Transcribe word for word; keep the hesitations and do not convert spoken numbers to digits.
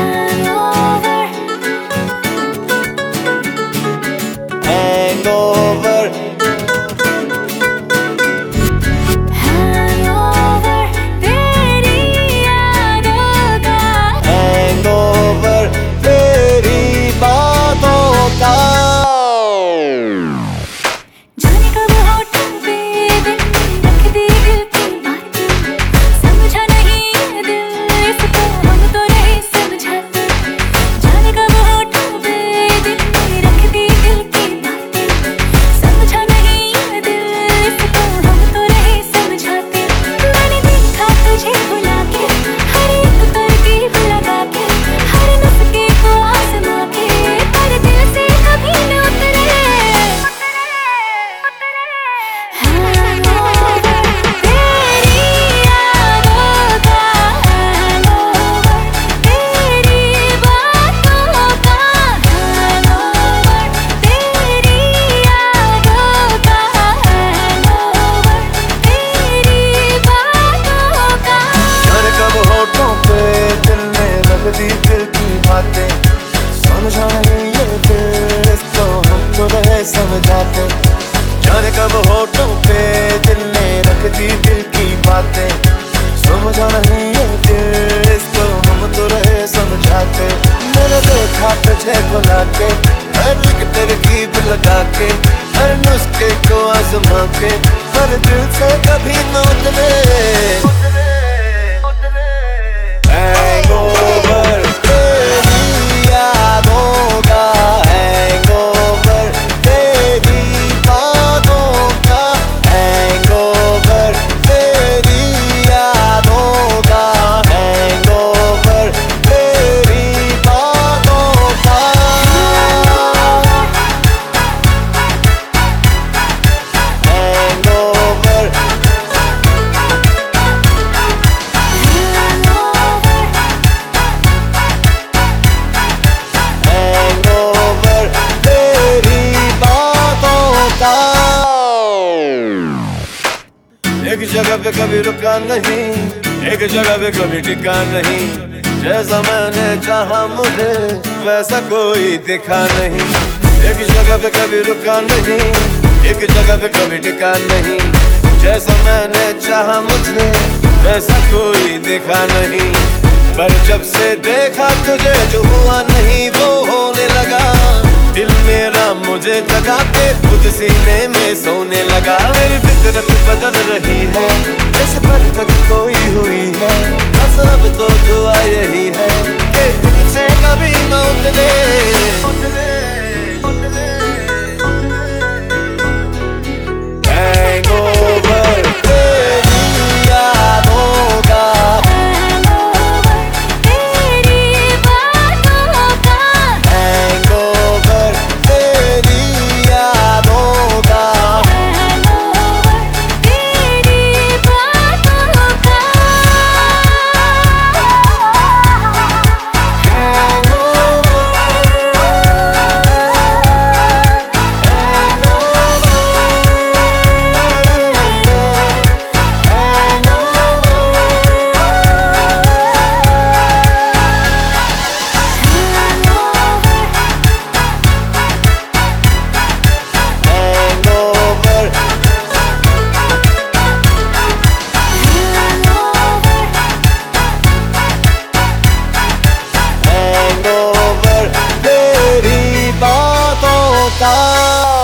Hangover, hangover, तेरी यादों का hangover, तेरी बातों का। जाने कब होठों पे दिल रख दी दिल की बातें, समझा नहीं ये दिल इसको हम तो नहीं समझाते। जाने कब होठों पे दिल रख दी दिल की बातें, समझा नहीं ये दिल इसको हम तो नहीं समझाते। मैंने देखा तुझे बुला के, हर एक तरकीब लगा के, हर नुस्खे को आजमा के, पर दिल से कभी न उतरे। Hangover, तेरी यादों का hangover, तेरी बातों का hangover, तेरी यादों का hangover, तेरी बातों का। जाने कब होठों पे दिल ने रख दी दिल की बातें, समझा नहीं ये दिल इसको हम तो नहीं समझाते। जाने कब होठों पे दिल ने रख दी दिल की बातें, समझा नहीं ये दिल इसको हम तो नहीं समझाते। मैंने देखा तुझे बुला के, हर एक तरकीब लगा के, हर नुस्खे को आजमा के, पर दिल से कभी न उतरे। Hangover, तेरी यादों का hangover, तेरी बातों का hangover, तेरी यादों का hangover, तेरी बातों का hangover, hangover, तेरी बातों का। एक जगह पे कभी रुका नहीं, एक जगह पे कभी टिका नहीं, जैसा मैंने चाहा मुझे वैसा कोई दिखा नहीं। एक जगह पे कभी रुका नहीं, एक जगह पे कभी टिका नहीं, जैसा मैंने चाहा मुझे वैसा कोई दिखा नहीं। पर जब से देखा तुझे जो हुआ नहीं वो होने लगा, दिल मेरा मुझे जगा के खुद सीने में सोने लगा। मेरी फितरत बदल रही है, जैसे बरकत कोई हुई है, बस अब तो दुआ यही है कि दिल से कभी न उतरे। Hangover, तेरी यादों का Hangover, तेरी बातों का hangover, तेरी यादों का hangover, तेरी बातों का hangover, hangover, तेरी बातों का।